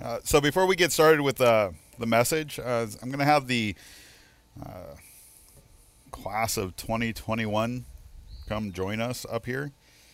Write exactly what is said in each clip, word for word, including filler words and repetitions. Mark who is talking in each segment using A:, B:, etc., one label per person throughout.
A: Uh, so before we get started with uh, the message, uh, I'm going to have the uh, class of twenty twenty-one come join us up here.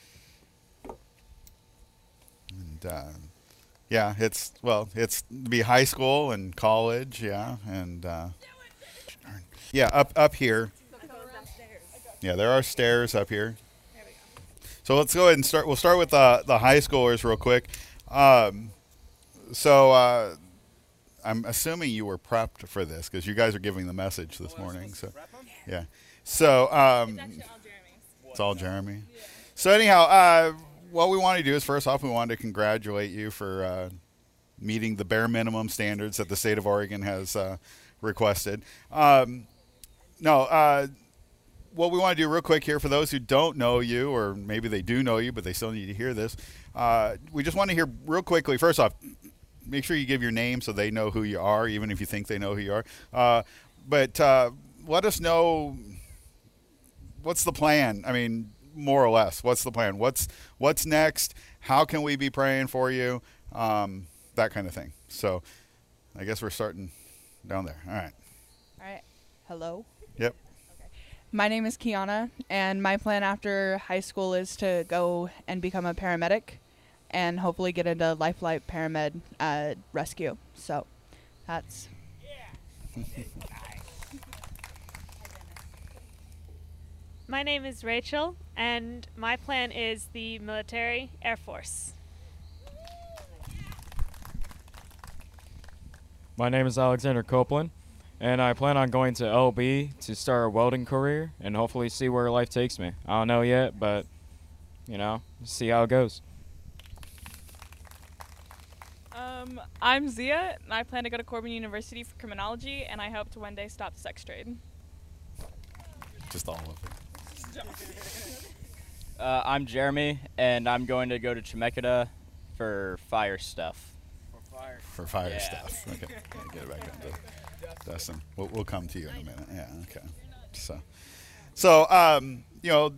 A: And uh, yeah, it's, well, it's be high school and college, yeah, and uh, yeah, up up here. Yeah, there are stairs up here. So let's go ahead and start. We'll start with uh, the high schoolers real quick. Um, so uh, I'm assuming you were prepped for this because you guys are giving the message this morning. So yeah. So um, it's all Jeremy. So anyhow, uh, what we want to do is first off, we wanted to congratulate you for uh, meeting the bare minimum standards that the state of Oregon has uh, requested. Um, no. Uh, What we want to do real quick here for those who don't know you, or maybe they do know you, but they still need to hear this, uh, we just want to hear real quickly, first off, make sure you give your name so they know who you are, even if you think they know who you are. Uh, but uh, let us know what's the plan. I mean, more or less, what's the plan? What's what's next? How can we be praying for you? Um, that kind of thing. So I guess we're starting down there. All right.
B: All right. Hello.
A: Yep.
B: My name is Kiana, and my plan after high school is to go and become a paramedic and hopefully get into Lifeline Paramed uh, Rescue. So that's...
C: My name is Rachel, and my plan is the military Air Force.
D: My name is Alexander Copeland, and I plan on going to L B to start a welding career and hopefully see where life takes me. I don't know yet, but, you know, see how it goes.
E: Um, I'm Zia, and I plan to go to Corbin University for criminology, and I hope to one day stop the sex trade.
A: Just all of it.
F: Uh, I'm Jeremy, and I'm going to go to Chemeketa for fire stuff.
A: For fire, for fire
F: Yeah.
A: stuff. Okay, yeah, get it back down to Dustin. We'll, we'll come to you in a minute. Yeah, okay. So, so um, you know,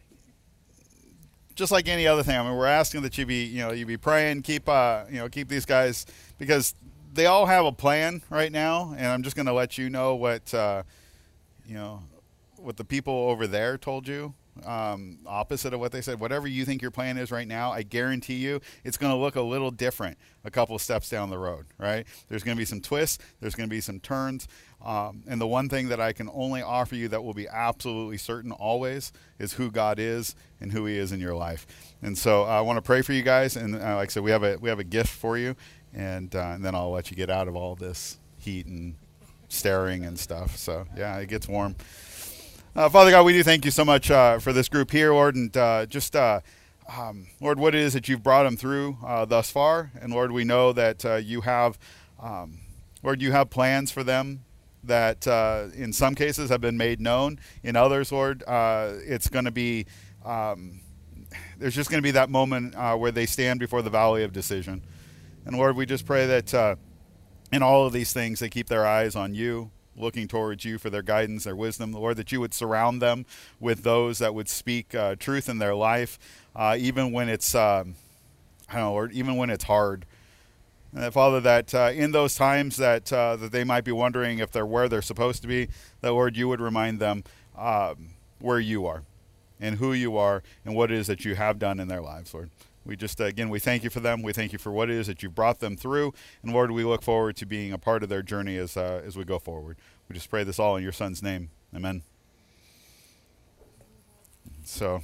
A: just like any other thing, I mean, we're asking that you be, you know, you be praying, keep, uh, you know, keep these guys, because they all have a plan right now, and I'm just going to let you know what, uh, you know, what the people over there told you. Um, opposite of what they said, whatever you think your plan is right now, I guarantee you it's going to look a little different a couple steps down the road, right? There's going to be some twists, there's going to be some turns, um, and the one thing that I can only offer you that will be absolutely certain always is who God is and who He is in your life. And so uh, I want to pray for you guys, and uh, like I said, we have a we have a gift for you, and, uh, and then I'll let you get out of all this heat and staring and stuff. So yeah, it gets warm. Uh, Father God, we do thank you so much uh, for this group here, Lord, and uh, just, uh, um, Lord, what it is that you've brought them through uh, thus far. And, Lord, we know that uh, you have, um, Lord, you have plans for them that uh, in some cases have been made known. In others, Lord, uh, it's going to be, um, there's just going to be that moment uh, where they stand before the valley of decision. And, Lord, we just pray that uh, in all of these things, they keep their eyes on you, looking towards you for their guidance, their wisdom, Lord, that you would surround them with those that would speak uh, truth in their life, uh, even when it's, um, I don't know, Lord, even when it's hard. And that, Father, that uh, in those times that uh, that they might be wondering if they're where they're supposed to be, that, Lord, you would remind them um, where you are and who you are and what it is that you have done in their lives, Lord. We just, uh, again, we thank you for them. We thank you for what it is that you've brought them through. And, Lord, we look forward to being a part of their journey as uh, as we go forward. We just pray this all in your Son's name. Amen. So,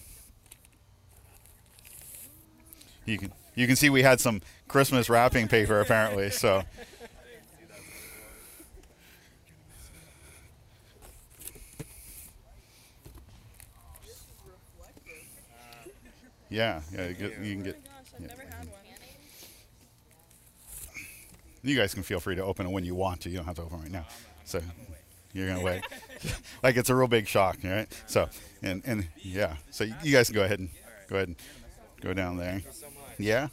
A: you can you can see we had some Christmas wrapping paper, apparently. So, yeah, yeah, you, get, you can get. Yeah. You guys can feel free to open it when you want to. You don't have to open it right now. So you're gonna wait, like it's a real big shock, right? So and and yeah, so you guys can go ahead and go ahead and go down there. Yeah.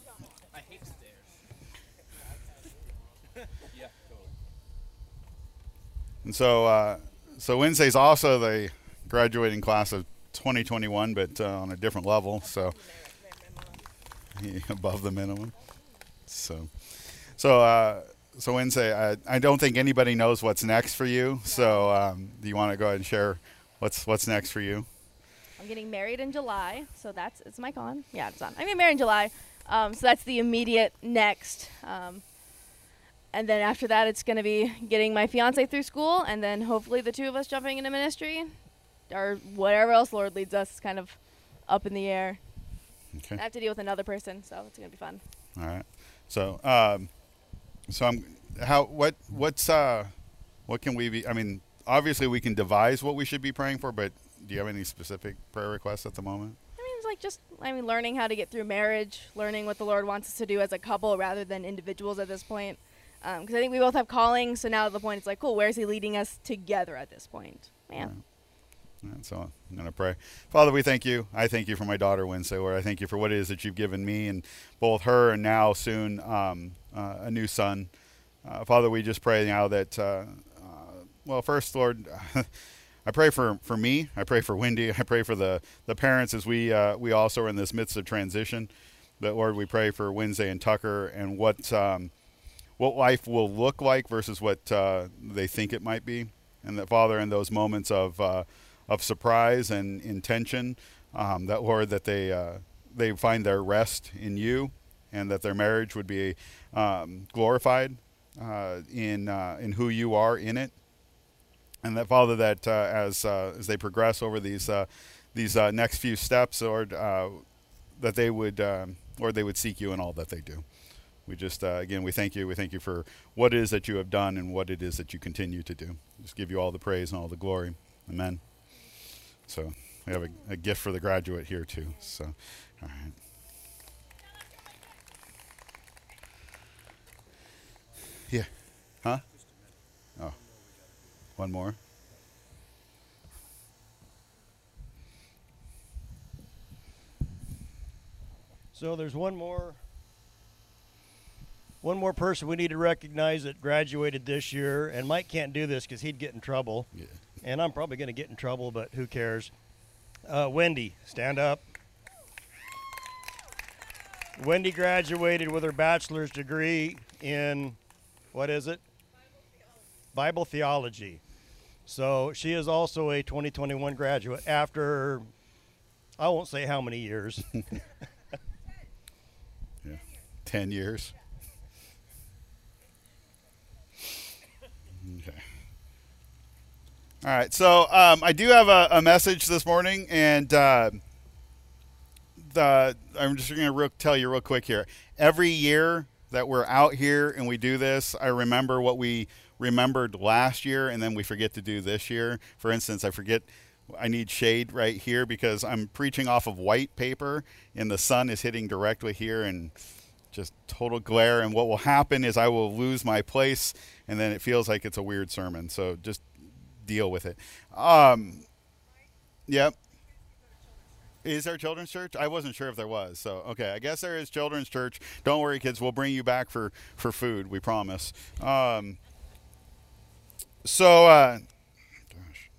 A: And so uh, so Wednesday's also the graduating class of twenty twenty-one, but uh, on a different level. So above the minimum. So. So, uh, so Wednesday, I, I don't think anybody knows what's next for you. So, um, do you want to go ahead and share what's what's next for you?
G: I'm getting married in July, so that's, is mic on? Yeah, it's on. I'm getting married in July, um, so that's the immediate next. Um, and then after that, it's going to be getting my fiance through school, and then hopefully the two of us jumping into ministry, or whatever else Lord leads us is kind of up in the air.
A: Okay.
G: I have to deal with another person, so it's going to be fun.
A: All right. So, um, so I'm how what what's uh, what can we be? I mean, obviously we can devise what we should be praying for, but do you have any specific prayer requests at the moment?
G: I mean, it's like just, I mean, learning how to get through marriage, learning what the Lord wants us to do as a couple rather than individuals at this point. Because um, I think we both have callings, so now at the point it's like, cool, where is he leading us together at this point? Man.
A: All right. All right, so I'm going to pray. Father, we thank you. I thank you for my daughter, Wednesday, Lord. I thank you for what it is that you've given me and both her and now soon um, uh, a new son. Uh, Father, we just pray now that, uh, uh, well, first, Lord, I pray for, for me. I pray for Wendy. I pray for the, the parents as we uh, we also are in this midst of transition. But, Lord, we pray for Wednesday and Tucker and what um, what life will look like versus what uh, they think it might be. And that, Father, in those moments of uh, of surprise and intention, um, that, Lord, that they uh, they find their rest in you and that their marriage would be um, glorified uh, in uh, in who you are in it. And that, Father, that uh, as uh, as they progress over these uh, these uh, next few steps, Lord, uh, that they would, um, Lord, they would seek you in all that they do. We just, uh, again, we thank you. We thank you for what it is that you have done and what it is that you continue to do. Just give you all the praise and all the glory. Amen. So we have a, a gift for the graduate here too. So, all right. Yeah. Huh? Oh. One more.
H: So there's one more one more person we need to recognize that graduated this year, and Mike can't do this because he'd get in trouble.
A: Yeah.
H: And I'm probably going to get in trouble, but who cares? Uh, Wendy, stand up. Wendy graduated with her bachelor's degree in, what is it? Bible theology. Bible theology. So she is also a twenty twenty-one graduate after, I won't say how many years.
A: Yeah. Ten years. Okay. All right. So um, I do have a, a message this morning, and uh, the I'm just going to tell you real quick here. Every year that we're out here and we do this, I remember what we remembered last year, and then we forget to do this year. For instance, I forget I need shade right here because I'm preaching off of white paper, and the sun is hitting directly here, and just total glare. And what will happen is I will lose my place, and then it feels like it's a weird sermon. So just deal with it. Um, yep. Is there a children's church? I wasn't sure if there was. So, okay, I guess there is children's church. Don't worry, kids. We'll bring you back for, for food. We promise. Um, so, uh, gosh.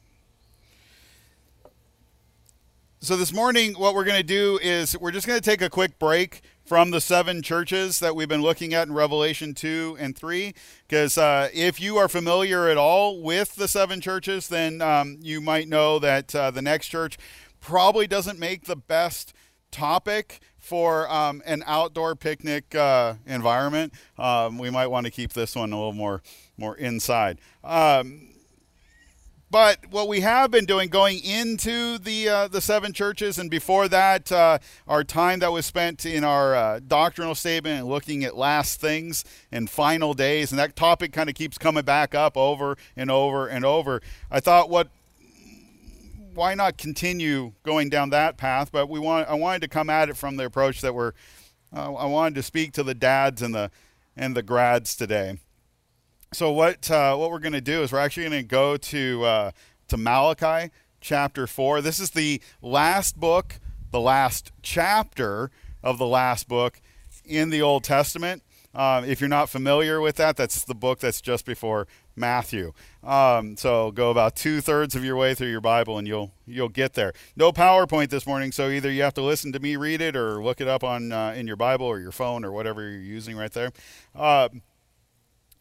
A: So this morning, what we're going to do is we're just going to take a quick break from the seven churches that we've been looking at in Revelation two and three. Because uh, if you are familiar at all with the seven churches, then um, you might know that uh, the next church probably doesn't make the best topic for um, an outdoor picnic uh, environment. Um, we might want to keep this one a little more more inside. Um, but what we have been doing, going into the uh, the seven churches, and before that, uh, our time that was spent in our uh, doctrinal statement and looking at last things and final days, and that topic kind of keeps coming back up over and over and over. I thought, what why not continue going down that path? But we want I wanted to come at it from the approach that we're uh, I wanted to speak to the dads and the and the grads today. So what uh, what we're going to do is we're actually going to go to uh, to Malachi chapter four. This is the last book, the last chapter of the last book in the Old Testament. Um, if you're not familiar with that, that's the book that's just before Matthew. Um, so go about two thirds of your way through your Bible, and you'll you'll get there. No PowerPoint this morning, so either you have to listen to me read it or look it up on uh, in your Bible or your phone or whatever you're using right there. Uh,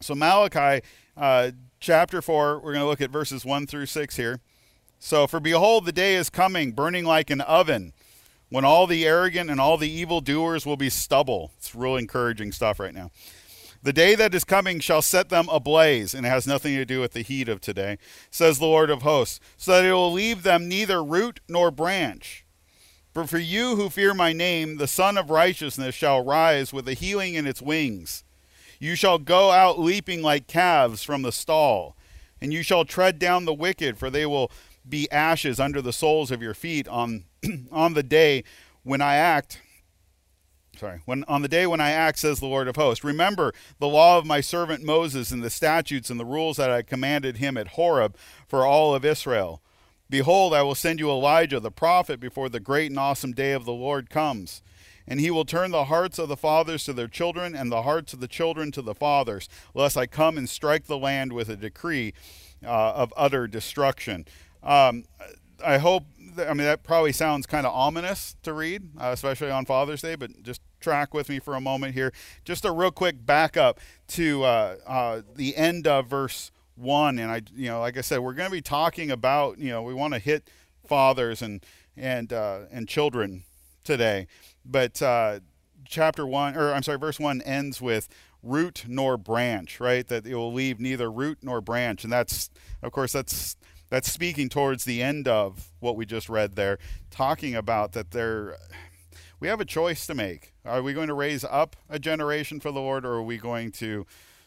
A: So Malachi uh, chapter four, we're going to look at verses one through six here. So, for behold, the day is coming, burning like an oven, when all the arrogant and all the evildoers will be stubble. It's real encouraging stuff right now. The day that is coming shall set them ablaze, and it has nothing to do with the heat of today, says the Lord of hosts, so that it will leave them neither root nor branch. But for you who fear my name, the Son of Righteousness shall rise with a healing in its wings. You shall go out leaping like calves from the stall, and you shall tread down the wicked, for they will be ashes under the soles of your feet on on the day when I act. Sorry, when on the day when I act, says the Lord of hosts. Remember the law of my servant Moses and the statutes and the rules that I commanded him at Horeb for all of Israel. Behold, I will send you Elijah the prophet before the great and awesome day of the Lord comes. And he will turn the hearts of the fathers to their children and the hearts of the children to the fathers, lest I come and strike the land with a decree uh, of utter destruction. Um, I hope, that, I mean, that probably sounds kind of ominous to read, uh, especially on Father's Day, but just track with me for a moment here. Just a real quick backup to uh, uh, the end of verse one. And I, you know, like I said, we're going to be talking about, you know, we want to hit fathers and, and, uh, and children today. But uh, chapter one, or I'm sorry, verse one ends with root nor branch, right? That it will leave neither root nor branch. And that's, of course, that's, that's speaking towards the end of what we just read there, talking about that there, we have a choice to make. Are we going to raise up a generation for the Lord, or are we going to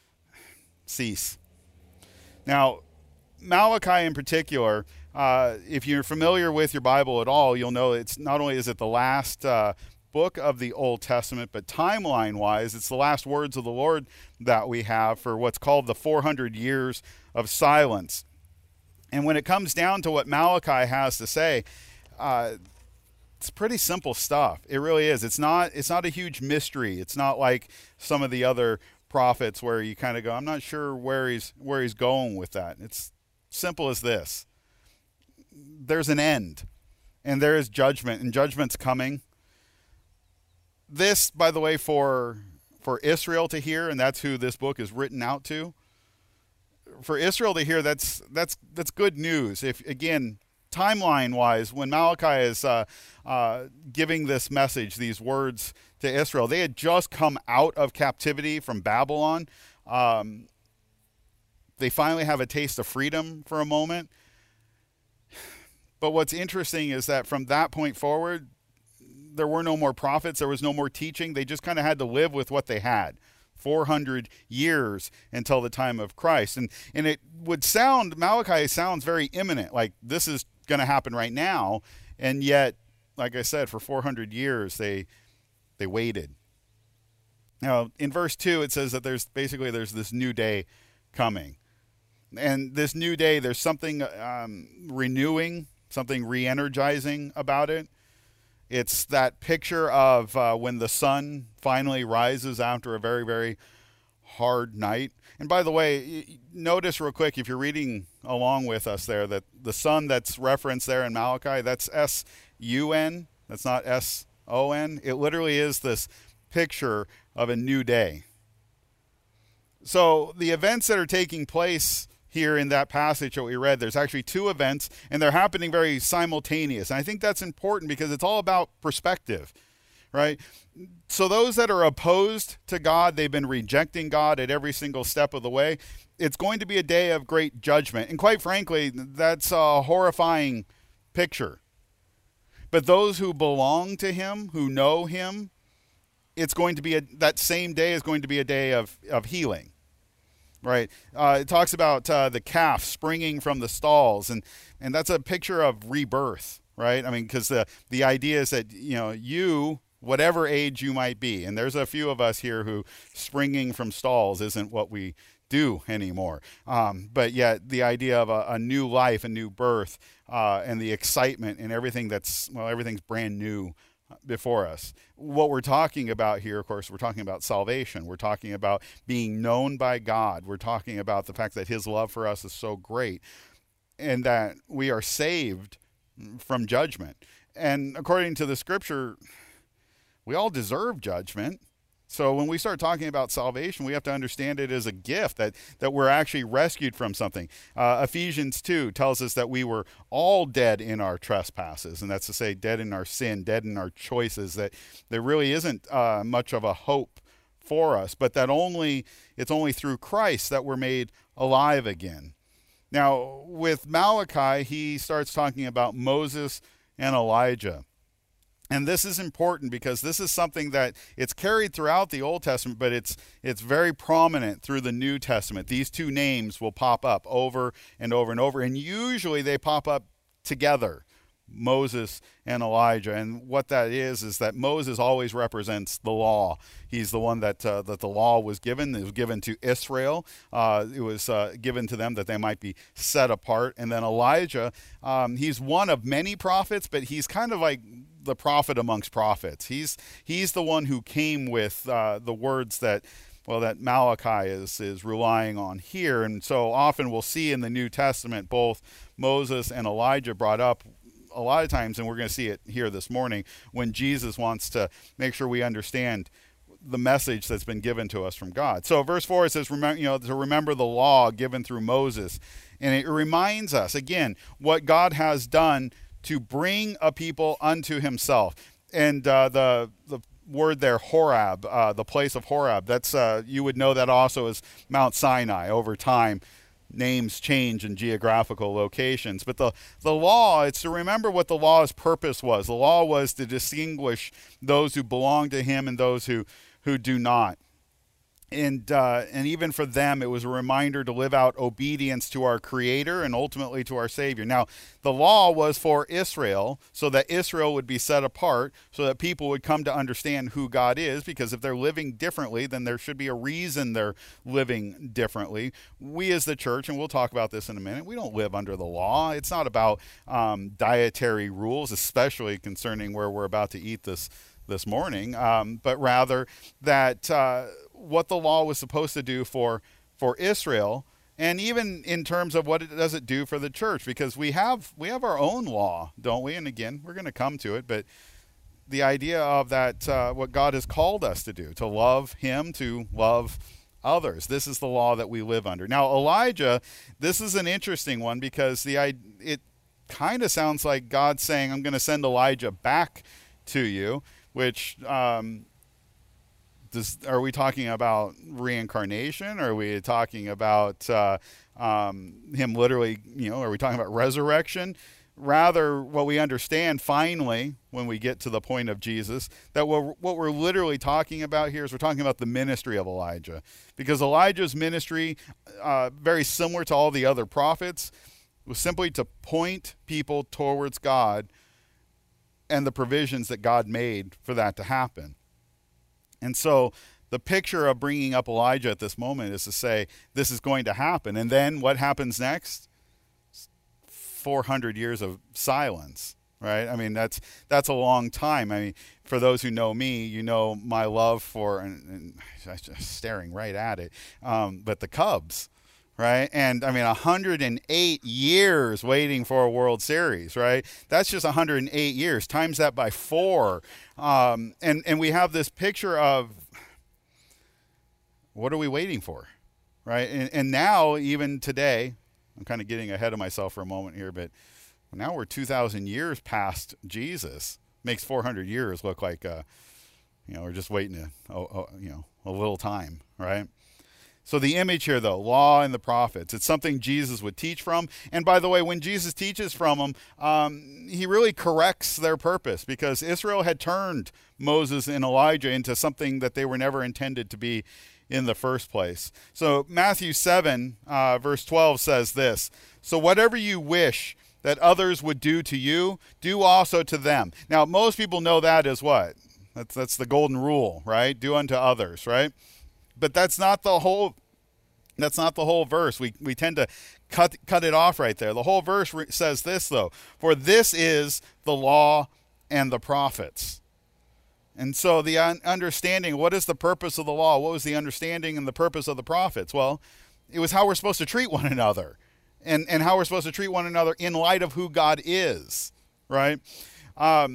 A: cease? Now, Malachi in particular, uh, if you're familiar with your Bible at all, you'll know it's not only is it the last uh, book of the Old Testament, but timeline-wise, it's the last words of the Lord that we have for what's called the four hundred years of silence. And when it comes down to what Malachi has to say, uh, it's pretty simple stuff. It really is. It's not, it's not a huge mystery. It's not like some of the other prophets where you kind of go, I'm not sure where he's, where he's going with that. It's simple as this. There's an end, and there is judgment, and judgment's coming. This, by the way, for, for Israel to hear, and that's who this book is written out to, for Israel to hear, that's that's that's good news. If again, timeline-wise, when Malachi is uh, uh, giving this message, these words to Israel, they had just come out of captivity from Babylon. Um, they finally have a taste of freedom for a moment. But what's interesting is that from that point forward, there were no more prophets. There was no more teaching. They just kind of had to live with what they had. four hundred years until the time of Christ. And and it would sound, Malachi sounds very imminent, like this is going to happen right now. And yet, like I said, for four hundred years, they they waited. Now, in verse two, it says that there's basically there's this new day coming. And this new day, there's something um, renewing, something re-energizing about it. It's that picture of uh, when the sun finally rises after a very, very hard night. And by the way, notice real quick, if you're reading along with us there, that the sun that's referenced there in Malachi, that's S U N. That's not S O N. It literally is this picture of a new day. So the events that are taking place here in that passage that we read, there's actually two events, and they're happening very simultaneous. And I think that's important because it's all about perspective, right? So those that are opposed to God, they've been rejecting God at every single step of the way. It's going to be a day of great judgment. And quite frankly, that's a horrifying picture. But those who belong to him, who know him, it's going to be a, that same day is going to be a day of, of healing. Right. Uh, it talks about uh, the calf springing from the stalls, and, and that's a picture of rebirth, right? I mean, because the, the idea is that, you know, you, whatever age you might be, and there's a few of us here who springing from stalls isn't what we do anymore. Um, but yet the idea of a, a new life, a new birth, uh, and the excitement and everything that's, well, everything's brand new before us. What we're talking about here, of course, we're talking about salvation. We're talking about being known by God. We're talking about the fact that his love for us is so great and that we are saved from judgment. And according to the scripture, we all deserve judgment. So when we start talking about salvation, we have to understand it as a gift, that, that we're actually rescued from something. Uh, Ephesians two tells us that we were all dead in our trespasses, and that's to say dead in our sin, dead in our choices, that there really isn't uh, much of a hope for us, but that only it's only through Christ that we're made alive again. Now, with Malachi, he starts talking about Moses and Elijah. And this is important because this is something that it's carried throughout the Old Testament, but it's it's very prominent through the New Testament. These two names will pop up over and over and over, and usually they pop up together, Moses and Elijah. And what that is is that Moses always represents the law. He's the one that uh, that the law was given. It was given to Israel. Uh, it was uh, given to them that they might be set apart. And then Elijah, um, he's one of many prophets, but he's kind of like the prophet amongst prophets. He's he's the one who came with uh, the words that, well, that Malachi is is relying on here. And so often we'll see in the New Testament both Moses and Elijah brought up a lot of times, and we're going to see it here this morning, when Jesus wants to make sure we understand the message that's been given to us from God. So verse four, it says, remember, you know, to remember the law given through Moses. And it reminds us, again, what God has done to bring a people unto himself. And uh, the the word there, Horeb, uh, the place of Horeb, that's uh, you would know that also as Mount Sinai. Over time, names change in geographical locations. But the, the law, it's to remember what the law's purpose was. The law was to distinguish those who belong to him and those who, who do not. And uh, and even for them, it was a reminder to live out obedience to our Creator and ultimately to our Savior. Now, the law was for Israel, so that Israel would be set apart, so that people would come to understand who God is, because if they're living differently, then there should be a reason they're living differently. We as the church, and we'll talk about this in a minute, we don't live under the law. It's not about um, dietary rules, especially concerning where we're about to eat this this morning, um, but rather that uh, what the law was supposed to do for for Israel, and even in terms of what it does it do for the church, because we have we have our own law, don't we? And again, we're going to come to it, but the idea of that, uh, what God has called us to do, to love him, to love others. This is the law that we live under. Now, Elijah, this is an interesting one, because the it kind of sounds like God saying, I'm going to send Elijah back to you, which um, does, are we talking about reincarnation? Or are we talking about uh, um, him literally, you know, are we talking about resurrection? Rather, what we understand finally when we get to the point of Jesus, that what, what we're literally talking about here is we're talking about the ministry of Elijah. Because Elijah's ministry, uh, very similar to all the other prophets, was simply to point people towards God and the provisions that God made for that to happen. And so the picture of bringing up Elijah at this moment is to say, this is going to happen. And then what happens next? four hundred years of silence, right? I mean, that's that's a long time. I mean, for those who know me, you know my love for, and, and I'm just staring right at it, um, but the Cubs, right? And I mean, one hundred eight years waiting for a World Series, right? That's just one hundred eight years. Times that by four. Um, and, and we have this picture of, what are we waiting for, right? And, and now, even today, I'm kind of getting ahead of myself for a moment here, but now we're two thousand years past Jesus. Makes four hundred years look like, uh, you know, we're just waiting a, a, a, you know, a little time, right? So the image here, though, law and the prophets, it's something Jesus would teach from. And by the way, when Jesus teaches from them, um, he really corrects their purpose, because Israel had turned Moses and Elijah into something that they were never intended to be in the first place. So Matthew seven, uh, verse twelve says this, so whatever you wish that others would do to you, do also to them. Now, most people know that as what? That's, that's the golden rule, right? Do unto others, right? But that's not the whole, that's not the whole verse. We, we tend to cut, cut it off right there. The whole verse re- says this, though, for this is the law and the prophets. And so the un- understanding, what is the purpose of the law? What was the understanding and the purpose of the prophets? Well, it was how we're supposed to treat one another, and, and how we're supposed to treat one another in light of who God is, right? Um,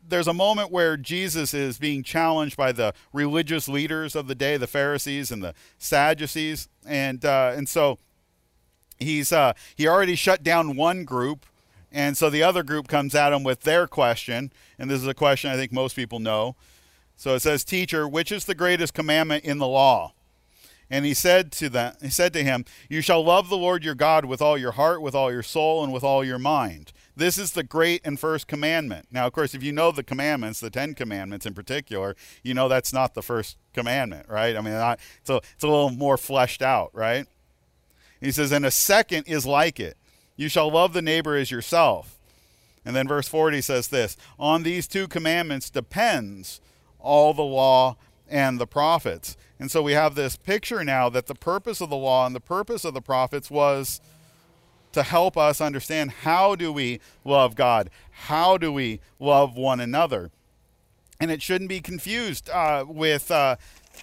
A: there's a moment where Jesus is being challenged by the religious leaders of the day, the Pharisees and the Sadducees. And uh, and so he's uh, he already shut down one group. And so the other group comes at him with their question. And this is a question I think most people know. So it says, "Teacher, which is the greatest commandment in the law?" And he said to them, he said to him, "You shall love the Lord your God with all your heart, with all your soul, and with all your mind. This is the great and first commandment." Now, of course, if you know the commandments, the Ten Commandments in particular, you know that's not the first commandment, right? I mean, not, so it's a little more fleshed out, right? He says, "And a second is like it. You shall love the neighbor as yourself." And then verse forty says this, "On these two commandments depends all the law and the prophets." And so we have this picture now that the purpose of the law and the purpose of the prophets was to help us understand, how do we love God? How do we love one another? And it shouldn't be confused uh, with uh,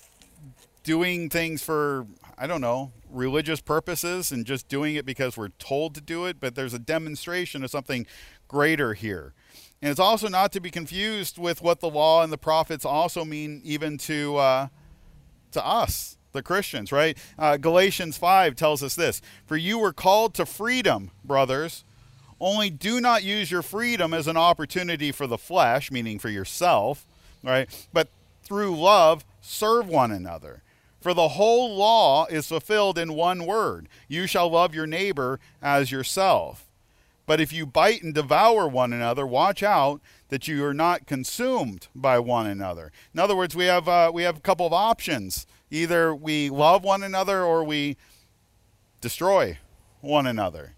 A: doing things for, I don't know, religious purposes and just doing it because we're told to do it, but there's a demonstration of something greater here. And it's also not to be confused with what the law and the prophets also mean even to uh, to us, the Christians, right? Uh, Galatians five tells us this, "For you were called to freedom, brothers, only do not use your freedom as an opportunity for the flesh," meaning for yourself, right? "But through love, serve one another. For the whole law is fulfilled in one word, you shall love your neighbor as yourself. But if you bite and devour one another, watch out that you are not consumed by one another." In other words, we have uh, we have a couple of options. Either we love one another or we destroy one another.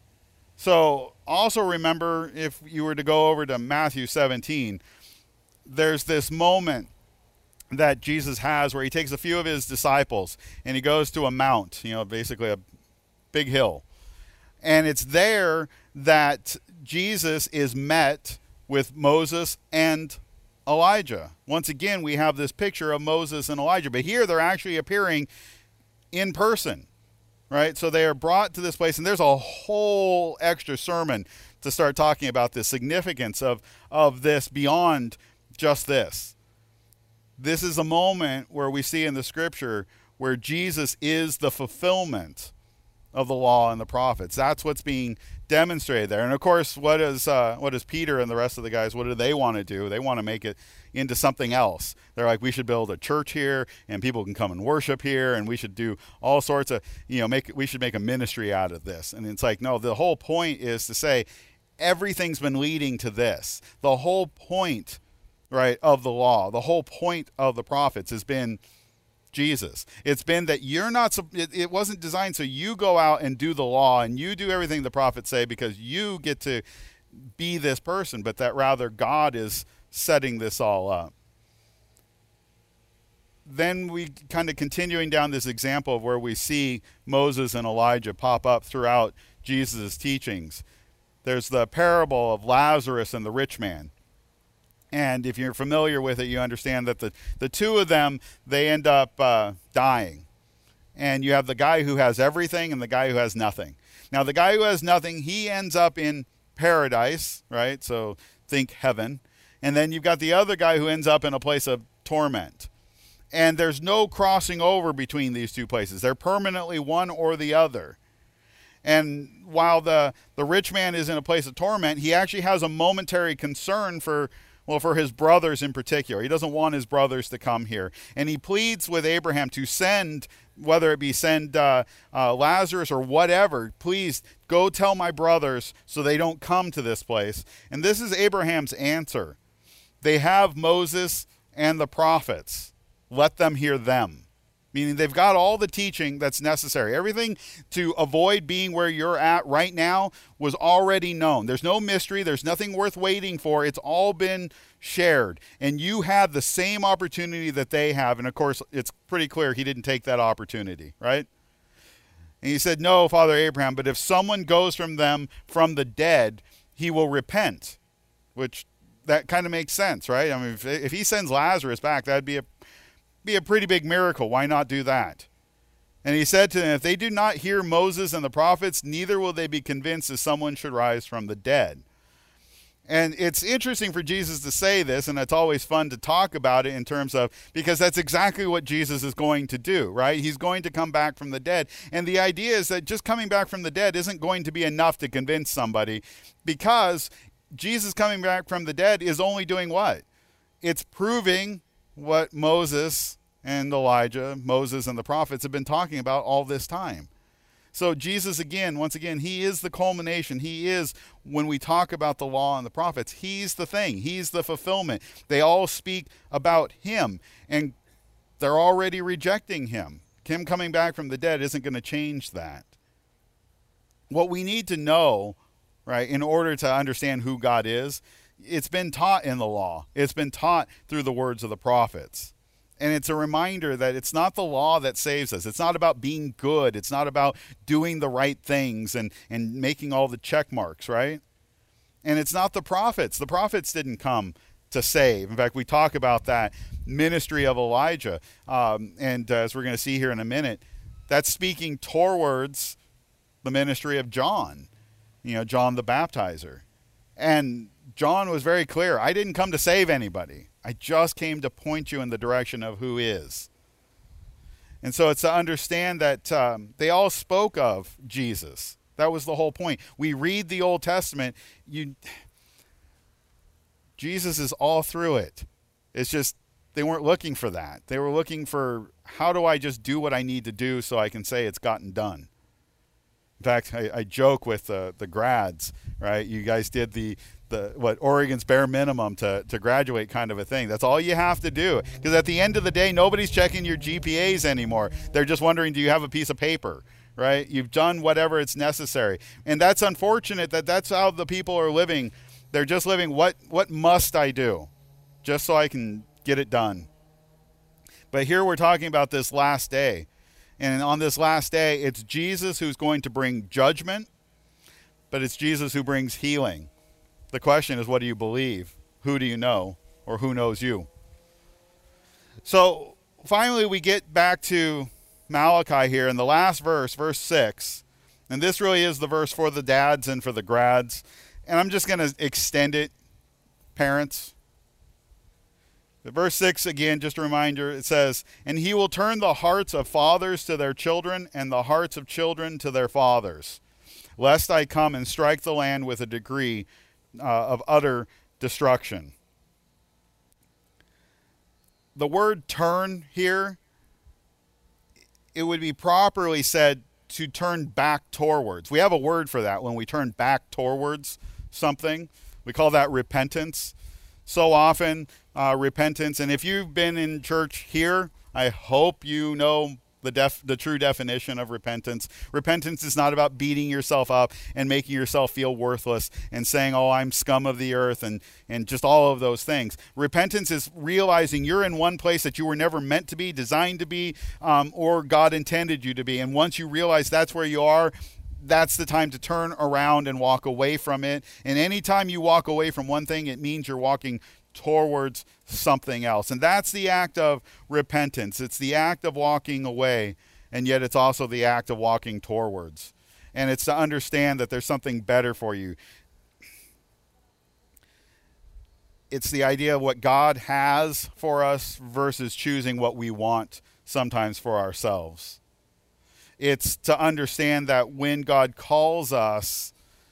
A: So also remember, if you were to go over to Matthew seventeen, there's this moment that Jesus has where he takes a few of his disciples and he goes to a mount, you know, basically a big hill. And it's there that Jesus is met with Moses and Elijah. Once again, we have this picture of Moses and Elijah, but here they're actually appearing in person, right? So they are brought to this place, and there's a whole extra sermon to start talking about the significance of, of this beyond just this. This is a moment where we see in the scripture where Jesus is the fulfillment of the law and the prophets. That's what's being demonstrated there. And of course, what is uh, what is Peter and the rest of the guys, what do they want to do? They want to make it into something else. They're like, we should build a church here and people can come and worship here and we should do all sorts of, you know, make we should make a ministry out of this. And it's like, no, the whole point is to say everything's been leading to this. The whole point, right, of the law, the whole point of the prophets has been Jesus. It's been that you're not, it, it wasn't designed so you go out and do the law and you do everything the prophets say because you get to be this person, but that rather God is setting this all up. Then we kind of continuing down this example of where we see Moses and Elijah pop up throughout Jesus' teachings. There's the parable of Lazarus and the rich man. And if you're familiar with it, you understand that the, the two of them, they end up uh, dying. And you have the guy who has everything and the guy who has nothing. Now, the guy who has nothing, he ends up in paradise, right? So think heaven. And then you've got the other guy who ends up in a place of torment. And there's no crossing over between these two places. They're permanently one or the other. And while the, the rich man is in a place of torment, he actually has a momentary concern for Well, for his brothers in particular. He doesn't want his brothers to come here. And he pleads with Abraham to send, whether it be send uh, uh, Lazarus or whatever, please go tell my brothers so they don't come to this place. And this is Abraham's answer. They have Moses and the prophets. Let them hear them. Meaning they've got all the teaching that's necessary. Everything to avoid being where you're at right now was already known. There's no mystery. There's nothing worth waiting for. It's all been shared. And you had the same opportunity that they have. And of course, it's pretty clear he didn't take that opportunity, right? And he said, "No, Father Abraham, but if someone goes from them from the dead, he will repent." Which, that kind of makes sense, right? I mean, if, if he sends Lazarus back, that'd be a be a pretty big miracle. Why not do that? And he said to them, if they do not hear Moses and the prophets, neither will they be convinced that someone should rise from the dead. And it's interesting for Jesus to say this, and it's always fun to talk about it in terms of, because that's exactly what Jesus is going to do, right? He's going to come back from the dead. And the idea is that just coming back from the dead isn't going to be enough to convince somebody, because Jesus coming back from the dead is only doing what? It's proving what Moses and Elijah, Moses and the prophets have been talking about all this time. So Jesus, again, once again, he is the culmination. He is, when we talk about the law and the prophets, he's the thing. He's the fulfillment. They all speak about him, and they're already rejecting him. Him coming back from the dead isn't going to change that. What we need to know, right, in order to understand who God is, it's been taught in the law. It's been taught through the words of the prophets. And it's a reminder that it's not the law that saves us. It's not about being good. It's not about doing the right things and, and making all the check marks, right? And it's not the prophets. The prophets didn't come to save. In fact, we talk about that ministry of Elijah. Um, and uh, as we're going to see here in a minute, that's speaking towards the ministry of John, you know, John the Baptizer. And John was very clear. I didn't come to save anybody. I just came to point you in the direction of who is. And so it's to understand that um, they all spoke of Jesus. That was the whole point. We read the Old Testament. You, Jesus is all through it. It's just they weren't looking for that. They were looking for, how do I just do what I need to do so I can say it's gotten done? In fact, I, I joke with the, the grads, right? You guys did the, the what Oregon's bare minimum to, to graduate kind of a thing. That's all you have to do. Because at the end of the day, nobody's checking your G P As anymore. They're just wondering, do you have a piece of paper, right? You've done whatever it's necessary. And that's unfortunate that that's how the people are living. They're just living, what, what must I do? Just so I can get it done. But here we're talking about this last day. And on this last day, it's Jesus who's going to bring judgment, but it's Jesus who brings healing. The question is, what do you believe? Who do you know? Or who knows you? So finally, we get back to Malachi here in the last verse, verse six. And this really is the verse for the dads and for the grads. And I'm just going to extend it, parents. The verse six, again, just a reminder, it says, and he will turn the hearts of fathers to their children and the hearts of children to their fathers, lest I come and strike the land with a decree uh, of utter destruction. The word turn here, it would be properly said to turn back towards. We have a word for that when we turn back towards something. We call that repentance. So often, uh, repentance, and if you've been in church here, I hope you know the def- the true definition of repentance. Repentance is not about beating yourself up and making yourself feel worthless and saying, oh, I'm scum of the earth, and, and just all of those things. Repentance is realizing you're in one place that you were never meant to be, designed to be, um, or God intended you to be. And once you realize that's where you are, that's the time to turn around and walk away from it. And anytime you walk away from one thing, it means you're walking towards something else. And that's the act of repentance. It's the act of walking away, and yet it's also the act of walking towards. And it's to understand that there's something better for you. It's the idea of what God has for us versus choosing what we want sometimes for ourselves. It's to understand that when God calls us,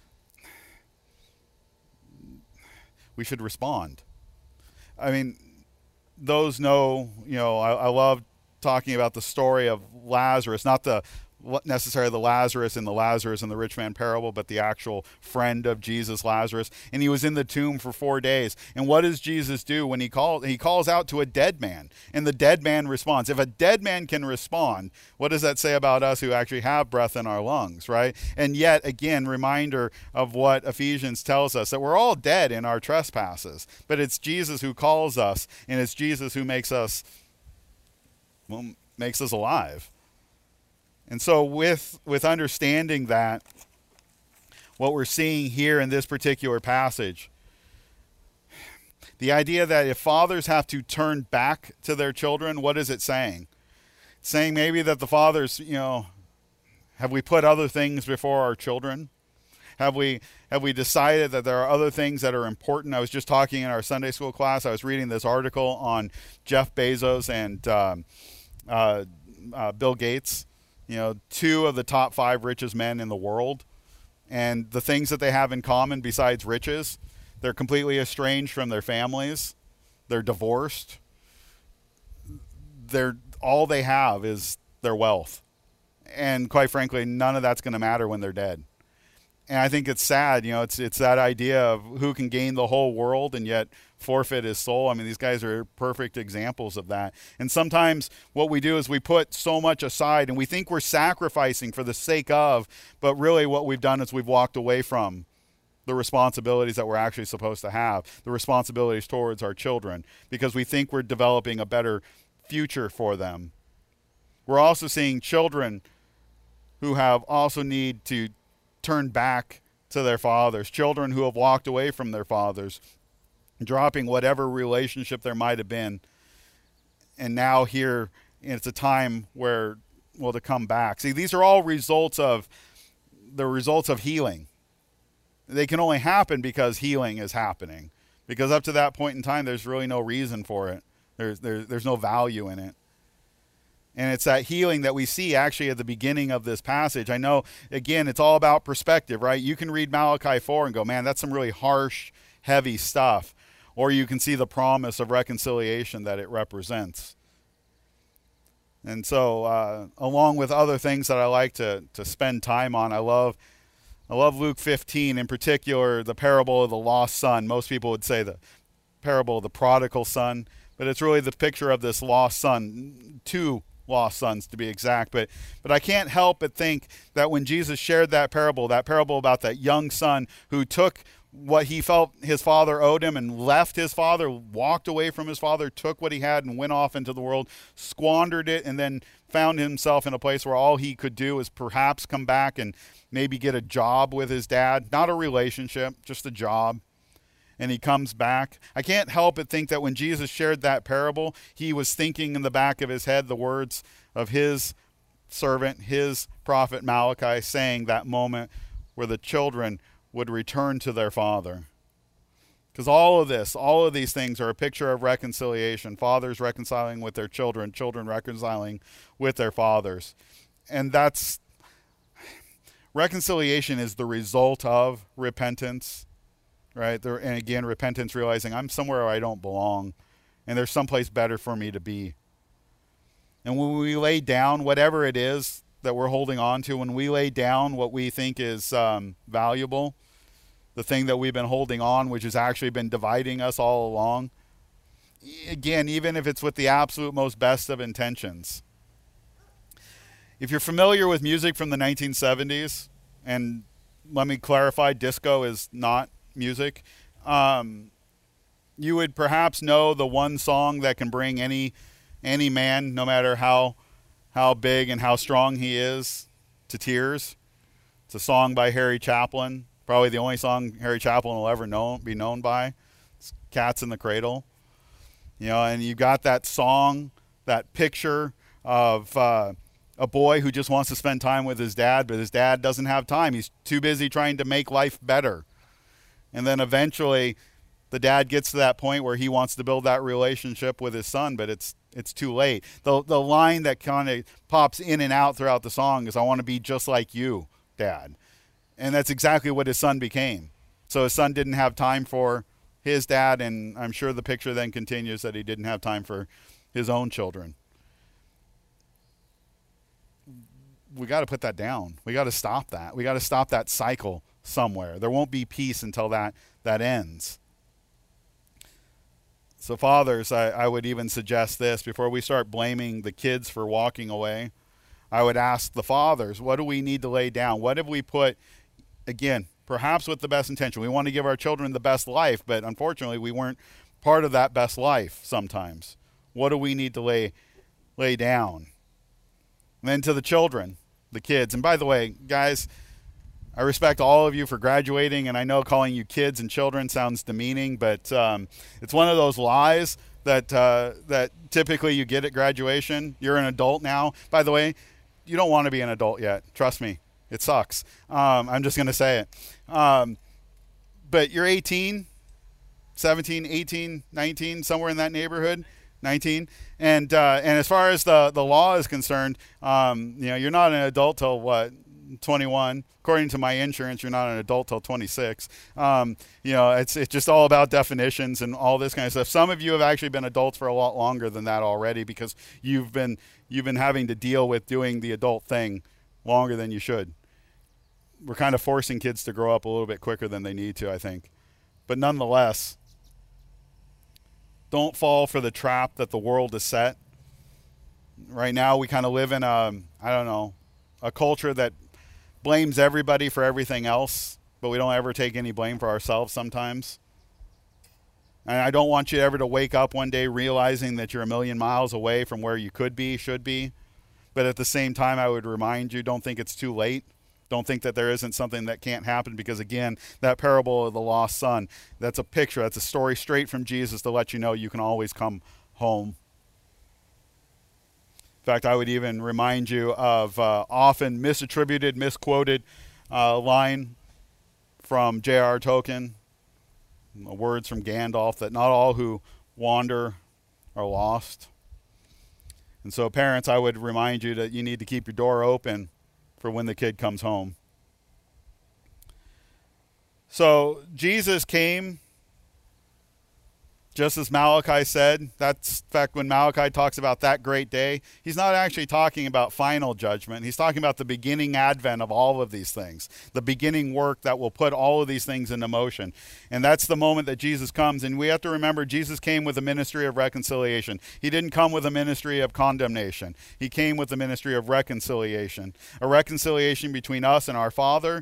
A: we should respond. I mean, those know, you know, I, I love talking about the story of Lazarus, not the necessarily the Lazarus in the Lazarus and the rich man parable, but the actual friend of Jesus, Lazarus. And he was in the tomb for four days. And what does Jesus do when he calls? He calls out to a dead man, and the dead man responds. If a dead man can respond, what does that say about us who actually have breath in our lungs, right? And yet, again, reminder of what Ephesians tells us, that we're all dead in our trespasses, but it's Jesus who calls us, and it's Jesus who makes us, well, makes us alive. And so with with understanding that, what we're seeing here in this particular passage, the idea that if fathers have to turn back to their children, what is it saying? It's saying maybe that the fathers, you know, have we put other things before our children? Have we have we decided that there are other things that are important? I was just talking in our Sunday school class. I was reading this article on Jeff Bezos and um, uh, uh, Bill Gates, you know, two of the top five richest men in the world. And the things that they have in common besides riches, they're completely estranged from their families. They're divorced. They're all they have is their wealth. And quite frankly, none of that's going to matter when they're dead. And I think it's sad, you know, it's it's that idea of who can gain the whole world and yet forfeit his soul. I mean, these guys are perfect examples of that. And sometimes what we do is we put so much aside and we think we're sacrificing for the sake of, but really what we've done is we've walked away from the responsibilities that we're actually supposed to have, the responsibilities towards our children, because we think we're developing a better future for them. We're also seeing children who have also need to turn back to their fathers, children who have walked away from their fathers, dropping whatever relationship there might have been. And now here it's a time where, well, to come back. See, these are all results of the results of healing. They can only happen because healing is happening. Because up to that point in time, there's really no reason for it. There's, there's, there's no value in it. And it's that healing that we see actually at the beginning of this passage. I know, again, it's all about perspective, right? You can read Malachi four and go, man, that's some really harsh, heavy stuff. Or you can see the promise of reconciliation that it represents. And so, uh, along with other things that I like to, to spend time on, I love I love Luke fifteen, in particular, the parable of the lost son. Most people would say the parable of the prodigal son, but it's really the picture of this lost son, two lost sons to be exact. But but I can't help but think that when Jesus shared that parable, that parable about that young son who took what he felt his father owed him and left his father, walked away from his father, took what he had and went off into the world, squandered it, and then found himself in a place where all he could do is perhaps come back and maybe get a job with his dad. Not a relationship, just a job. And he comes back. I can't help but think that when Jesus shared that parable, he was thinking in the back of his head the words of his servant, his prophet Malachi, saying that moment where the children would return to their father. Because all of this, all of these things are a picture of reconciliation. Fathers reconciling with their children, children reconciling with their fathers. And that's, reconciliation is the result of repentance, right? There, and again, repentance, realizing I'm somewhere where I don't belong, and there's someplace better for me to be. And when we lay down whatever it is that we're holding on to, when we lay down what we think is um, valuable, the thing that we've been holding on, which has actually been dividing us all along, again, even if it's with the absolute most best of intentions. If you're familiar with music from the nineteen seventies, and let me clarify, disco is not music, um, you would perhaps know the one song that can bring any any man, no matter how how big and how strong he is, to tears. It's a song by Harry Chaplin, probably the only song Harry Chaplin will ever know, be known by. It's Cats in the Cradle. You know, and you've got that song, that picture of uh, a boy who just wants to spend time with his dad, but his dad doesn't have time. He's too busy trying to make life better. And then eventually the dad gets to that point where he wants to build that relationship with his son, but it's it's too late. The the line that kind of pops in and out throughout the song is, "I want to be just like you, Dad." And that's exactly what his son became. So his son didn't have time for his dad, and I'm sure the picture then continues that he didn't have time for his own children. We got to put that down. We got to stop that. We got to stop that cycle somewhere. There won't be peace until that, that ends. So fathers, I, I would even suggest this, before we start blaming the kids for walking away, I would ask the fathers, what do we need to lay down? What have we put, again, perhaps with the best intention? We want to give our children the best life, but unfortunately we weren't part of that best life sometimes. What do we need to lay lay down? And then to the children, the kids. And by the way, guys, I respect all of you for graduating, and I know calling you kids and children sounds demeaning, but um, it's one of those lies that uh, that typically you get at graduation. You're an adult now. By the way, you don't want to be an adult yet. Trust me. It sucks. Um, I'm just going to say it. Um, but you're eighteen, seventeen, eighteen, nineteen, somewhere in that neighborhood, nineteen. And uh, and as far as the, the law is concerned, um, you know, you're not an adult till what, twenty-one. According to my insurance, you're not an adult till twenty-six. Um, you know, it's it's just all about definitions and all this kind of stuff. Some of you have actually been adults for a lot longer than that already because you've been you've been having to deal with doing the adult thing longer than you should. We're kind of forcing kids to grow up a little bit quicker than they need to, I think. But nonetheless, don't fall for the trap that the world has set. Right now, we kind of live in a, I don't know, a culture that blames everybody for everything else, but we don't ever take any blame for ourselves sometimes. And I don't want you ever to wake up one day realizing that you're a million miles away from where you could be, should be. But at the same time, I would remind you, don't think it's too late. Don't think that there isn't something that can't happen because, again, that parable of the lost son, that's a picture, that's a story straight from Jesus to let you know you can always come home. In fact, I would even remind you of uh, often misattributed, misquoted uh, line from J R R Tolkien, words from Gandalf, that not all who wander are lost. And so, parents, I would remind you that you need to keep your door open for when the kid comes home. So Jesus came, just as Malachi said. That's, in fact, when Malachi talks about that great day, he's not actually talking about final judgment. He's talking about the beginning advent of all of these things, the beginning work that will put all of these things into motion. And that's the moment that Jesus comes. And we have to remember, Jesus came with a ministry of reconciliation. He didn't come with a ministry of condemnation. He came with a ministry of reconciliation, a reconciliation between us and our Father.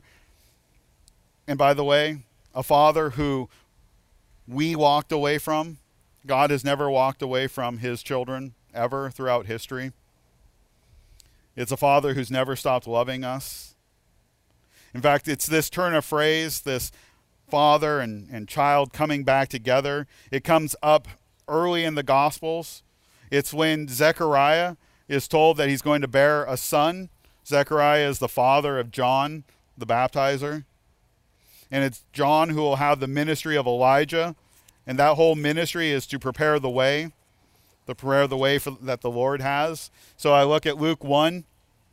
A: And by the way, a Father who we walked away from. God has never walked away from his children ever throughout history. It's a Father who's never stopped loving us. In fact, it's this turn of phrase, this father and, and child coming back together. It comes up early in the Gospels. It's when Zechariah is told that he's going to bear a son. Zechariah is the father of John the Baptizer. And it's John who will have the ministry of Elijah. And that whole ministry is to prepare the way, to prepare the way for, that the Lord has. So I look at Luke one.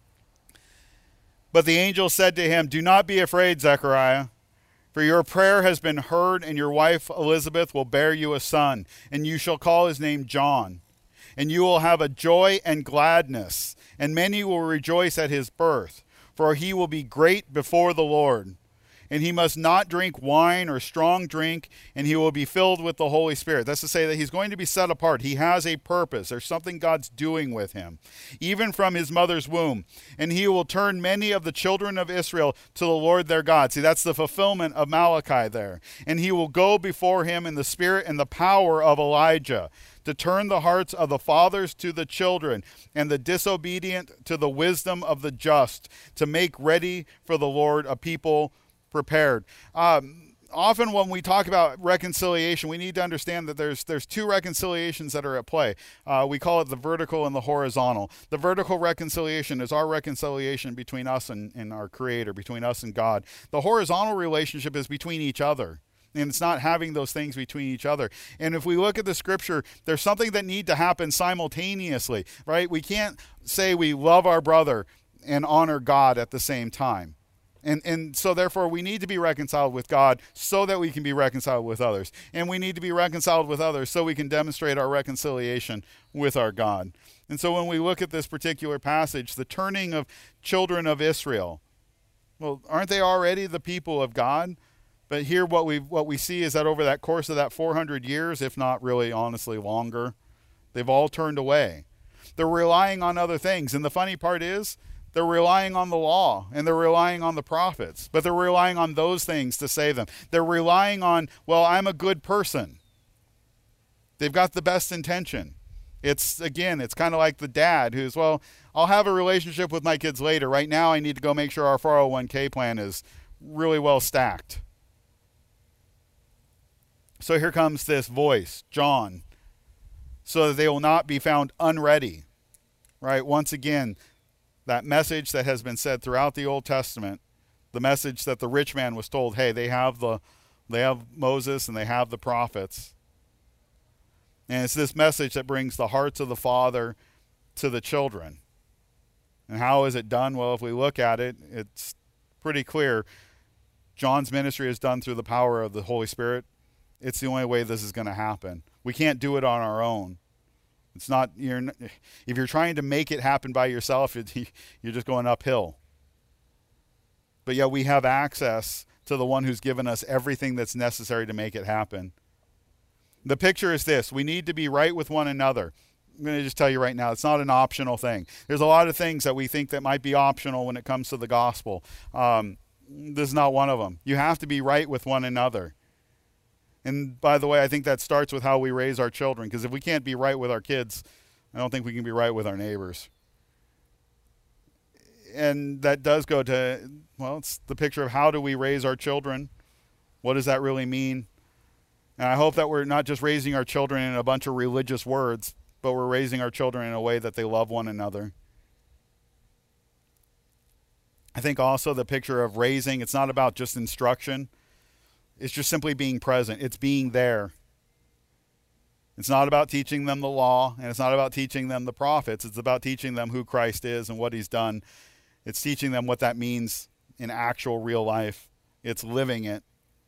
A: But the angel said to him, "Do not be afraid, Zechariah, for your prayer has been heard, and your wife Elizabeth will bear you a son, and you shall call his name John. And you will have a joy and gladness, and many will rejoice at his birth, for he will be great before the Lord. And he must not drink wine or strong drink, and he will be filled with the Holy Spirit." That's to say that he's going to be set apart. He has a purpose. There's something God's doing with him, even from his mother's womb. And he will turn many of the children of Israel to the Lord their God. See, that's the fulfillment of Malachi there. And he will go before him in the spirit and the power of Elijah, to turn the hearts of the fathers to the children, and the disobedient to the wisdom of the just, to make ready for the Lord a people prepared. Um, often when we talk about reconciliation, we need to understand that there's there's two reconciliations that are at play. Uh, we call it the vertical and the horizontal. The vertical reconciliation is our reconciliation between us and, and our Creator, between us and God. The horizontal relationship is between each other. And it's not having those things between each other. And if we look at the scripture, there's something that need to happen simultaneously, right? We can't say we love our brother and honor God at the same time. And and so therefore we need to be reconciled with God so that we can be reconciled with others. And we need to be reconciled with others so we can demonstrate our reconciliation with our God. And so when we look at this particular passage, the turning of children of Israel, well, aren't they already the people of God? But here what we what we see is that over that course of that four hundred years, if not really honestly longer, they've all turned away. They're relying on other things. And the funny part is, they're relying on the law, and they're relying on the prophets, but they're relying on those things to save them. They're relying on, well, I'm a good person. They've got the best intention. It's, again, it's kind of like the dad who's, well, I'll have a relationship with my kids later. Right now I need to go make sure our four oh one k plan is really well stacked. So here comes this voice, John, so that they will not be found unready, right? Once again, that message that has been said throughout the Old Testament, the message that the rich man was told, hey, they have the they have Moses and they have the prophets. And it's this message that brings the hearts of the Father to the children. And how is it done? Well, if we look at it, it's pretty clear. John's ministry is done through the power of the Holy Spirit. It's the only way this is going to happen. We can't do it on our own. It's not, you're, if you're trying to make it happen by yourself, it, you're just going uphill. But yet we have access to the one who's given us everything that's necessary to make it happen. The picture is this: we need to be right with one another. I'm going to just tell you right now, it's not an optional thing. There's a lot of things that we think that might be optional when it comes to the gospel. Um, this is not one of them. You have to be right with one another. And by the way, I think that starts with how we raise our children, because if we can't be right with our kids, I don't think we can be right with our neighbors. And that does go to, well, it's the picture of how do we raise our children? What does that really mean? And I hope that we're not just raising our children in a bunch of religious words, but we're raising our children in a way that they love one another. I think also the picture of raising, it's not about just instruction. It's just simply being present. It's being there. It's not about teaching them the law, and it's not about teaching them the prophets. It's about teaching them who Christ is and what he's done. It's teaching them what that means in actual real life. It's living it.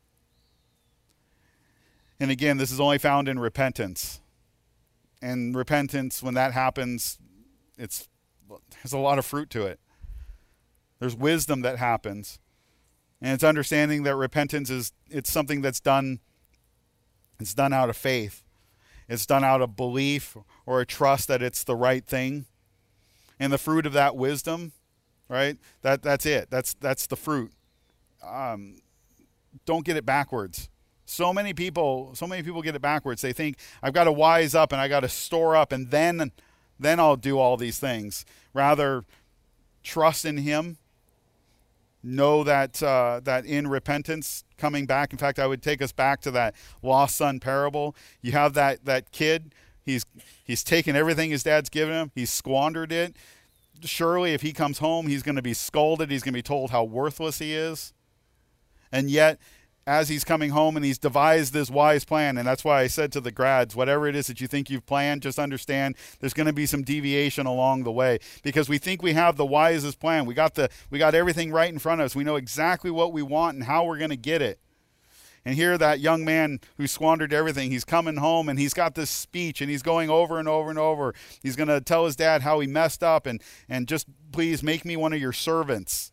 A: And again, this is only found in repentance. And repentance, when that happens, it's there's a lot of fruit to it. There's wisdom that happens. And it's understanding that repentance is, it's something that's done, it's done out of faith. It's done out of belief or a trust that it's the right thing. And the fruit of that wisdom, right? That that's it. That's that's the fruit. Um, don't get it backwards. So many people, so many people get it backwards. They think I've got to wise up and I got to store up and then, then I'll do all these things. Rather, trust in him. Know that uh, that in repentance, coming back. In fact, I would take us back to that lost son parable. You have that that kid. He's he's taken everything his dad's given him. He's squandered it. Surely, if he comes home, he's going to be scolded. He's going to be told how worthless he is. And yet, as he's coming home and he's devised this wise plan, and that's why I said to the grads, whatever it is that you think you've planned, just understand there's going to be some deviation along the way, because we think we have the wisest plan. We got the we got everything right in front of us. We know exactly what we want and how we're going to get it. And here that young man who squandered everything, he's coming home and he's got this speech and he's going over and over and over. He's going to tell his dad how he messed up and and just please make me one of your servants.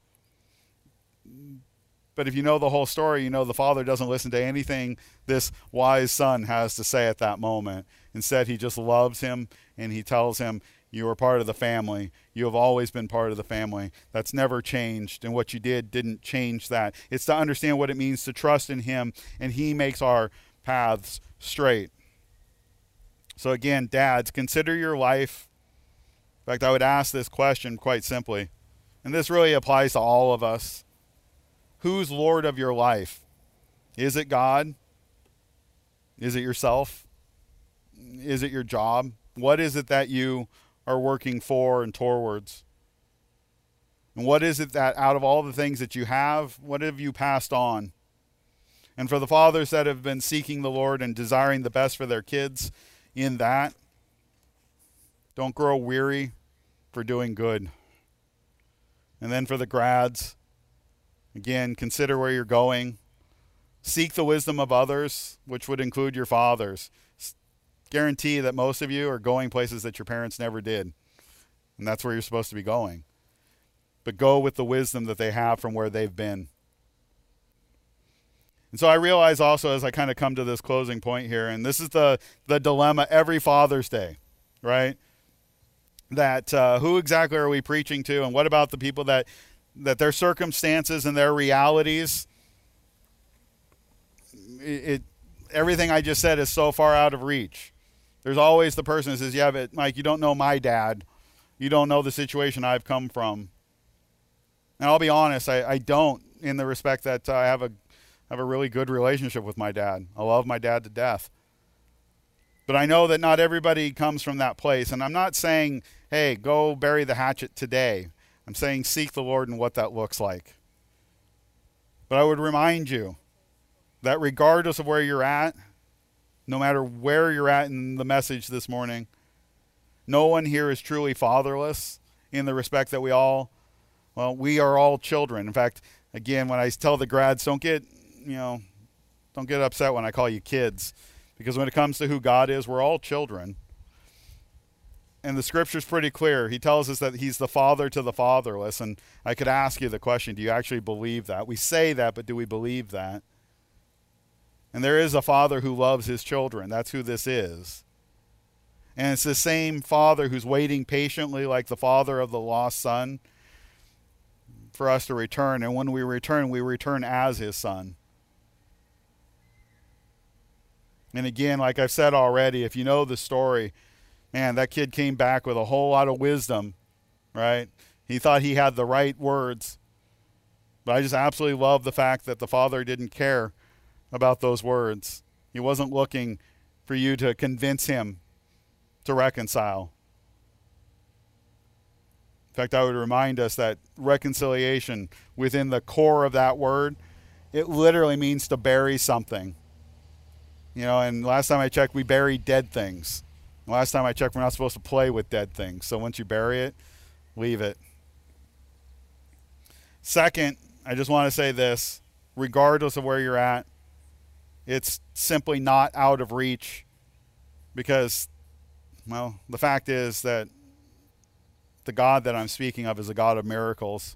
A: But if you know the whole story, you know the father doesn't listen to anything this wise son has to say at that moment. Instead, he just loves him and he tells him, you are part of the family. You have always been part of the family. That's never changed. And what you did didn't change that. It's to understand what it means to trust in him, and he makes our paths straight. So again, dads, consider your life. In fact, I would ask this question quite simply, and this really applies to all of us. Who's Lord of your life? Is it God? Is it yourself? Is it your job? What is it that you are working for and towards? And what is it that out of all the things that you have, what have you passed on? And for the fathers that have been seeking the Lord and desiring the best for their kids in that, don't grow weary for doing good. And then for the grads, again, consider where you're going. Seek the wisdom of others, which would include your fathers. Guarantee that most of you are going places that your parents never did. And that's where you're supposed to be going. But go with the wisdom that they have from where they've been. And so I realize also as I kind of come to this closing point here, and this is the, the dilemma every Father's Day, right? That uh, who exactly are we preaching to, and what about the people that that their circumstances and their realities, it, it everything I just said is so far out of reach. There's always the person that says, yeah, but Mike, you don't know my dad. You don't know the situation I've come from. And I'll be honest, I, I don't, in the respect that uh, I have a have a really good relationship with my dad. I love my dad to death. But I know that not everybody comes from that place. And I'm not saying, hey, go bury the hatchet today. I'm saying seek the Lord and what that looks like. But I would remind you that regardless of where you're at, no matter where you're at in the message this morning, no one here is truly fatherless in the respect that we all, well, we are all children. In fact, again, when I tell the grads, don't get, you know, don't get upset when I call you kids, because when it comes to who God is, we're all children. And the scripture's pretty clear. He tells us that he's the father to the fatherless. And I could ask you the question, do you actually believe that? We say that, but do we believe that? And there is a father who loves his children. That's who this is. And it's the same father who's waiting patiently like the father of the lost son for us to return. And when we return, we return as his son. And again, like I've said already, if you know the story, man, that kid came back with a whole lot of wisdom, right? He thought he had the right words. But I just absolutely love the fact that the father didn't care about those words. He wasn't looking for you to convince him to reconcile. In fact, I would remind us that reconciliation within the core of that word, it literally means to bury something. You know, and last time I checked, we bury dead things. Last time I checked, we're not supposed to play with dead things. So once you bury it, leave it. Second, I just want to say this. Regardless of where you're at, it's simply not out of reach because, well, the fact is that the God that I'm speaking of is a God of miracles.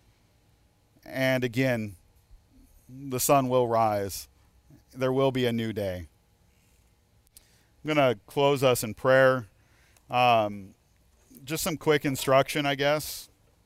A: And again, the sun will rise. There will be a new day. I'm going to close us in prayer. Um, just some quick instruction, I guess.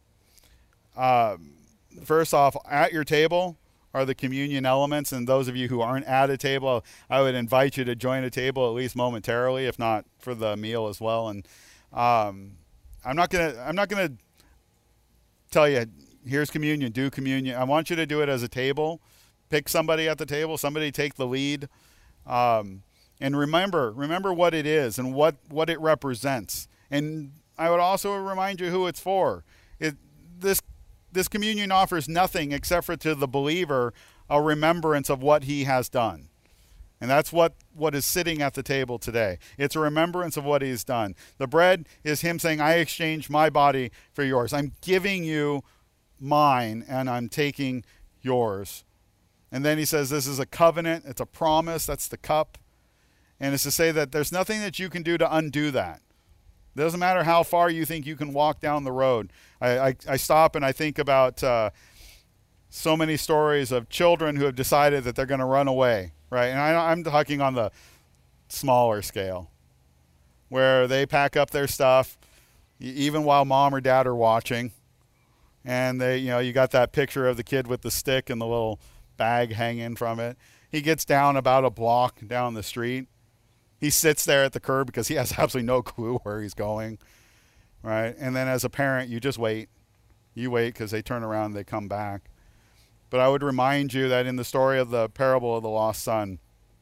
A: Um, first off, at your table are the communion elements, and those of you who aren't at a table, I would invite you to join a table at least momentarily, if not for the meal as well. And um, I'm not gonna I'm not gonna tell you here's communion, do communion. I want you to do it as a table. Pick somebody at the table. Somebody take the lead. Um, and remember, remember what it is and what, what it represents. And I would also remind you who it's for. It, this, this communion offers nothing except for to the believer a remembrance of what he has done. And that's what, what is sitting at the table today. It's a remembrance of what he's done. The bread is him saying, I exchange my body for yours. I'm giving you mine and I'm taking yours. And then he says this is a covenant. It's a promise. That's the cup. And it's to say that there's nothing that you can do to undo that. It doesn't matter how far you think you can walk down the road. I, I, I stop and I think about uh, so many stories of children who have decided that they're going to run away, right? And I, I'm talking on the smaller scale, where they pack up their stuff, even while mom or dad are watching. And they, you know, you got that picture of the kid with the stick and the little bag hanging from it. He gets down about a block down the street. He sits there at the curb because he has absolutely no clue where he's going, right? And then as a parent, you just wait. You wait because they turn around and they come back. But I would remind you that in the story of the parable of the lost son,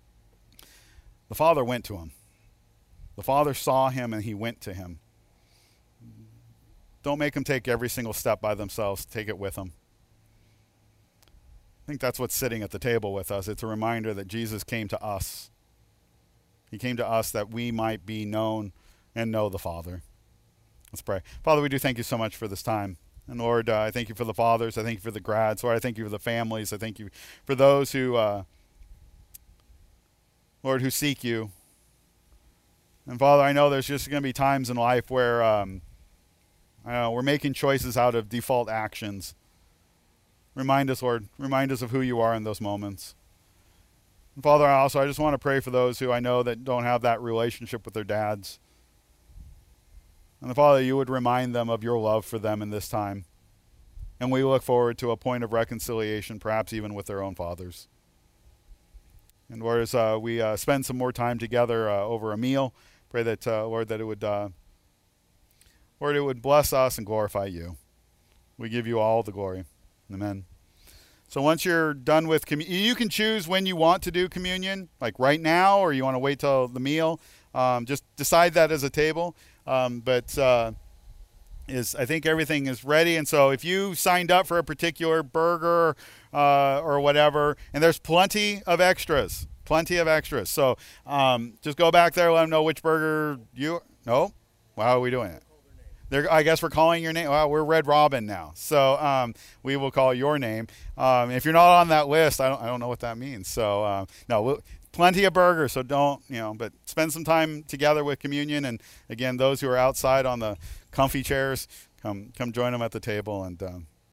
A: the father went to him. The father saw him and he went to him. Don't make them take every single step by themselves. Take it with them. I think that's what's sitting at the table with us. It's a reminder that Jesus came to us. He came to us that we might be known and know the Father. Let's pray. Father, we do thank you so much for this time. And Lord, uh, I thank you for the fathers. I thank you for the grads. Lord, I thank you for the families. I thank you for those who, uh, Lord, who seek you. And Father, I know there's just going to be times in life where um, I don't know, we're making choices out of default actions. Remind us, Lord. Remind us of who you are in those moments. And Father, I also I just want to pray for those who I know that don't have that relationship with their dads. And Father, you would remind them of your love for them in this time. And we look forward to a point of reconciliation, perhaps even with their own fathers. And Lord, as uh, we uh, spend some more time together uh, over a meal, pray that, uh, Lord, that it would, uh, Lord, it would bless us and glorify you. We give you all the glory. Amen. So once you're done with communion, you can choose when you want to do communion, like right now, or you want to wait till the meal. Um, just decide that as a table. Um, but uh, is I think everything is ready. And so if you signed up for a particular burger uh, or whatever, and there's plenty of extras, plenty of extras. So um, just go back there, let them know which burger you. No, well, how are we doing it? They're, I guess we're calling your name. Well, we're Red Robin now, so um, we will call your name. Um, if you're not on that list, I don't, I don't know what that means. So uh, no, we'll, plenty of burgers. So don't, you know, but spend some time together with communion. And again, those who are outside on the comfy chairs, come come join them at the table and um,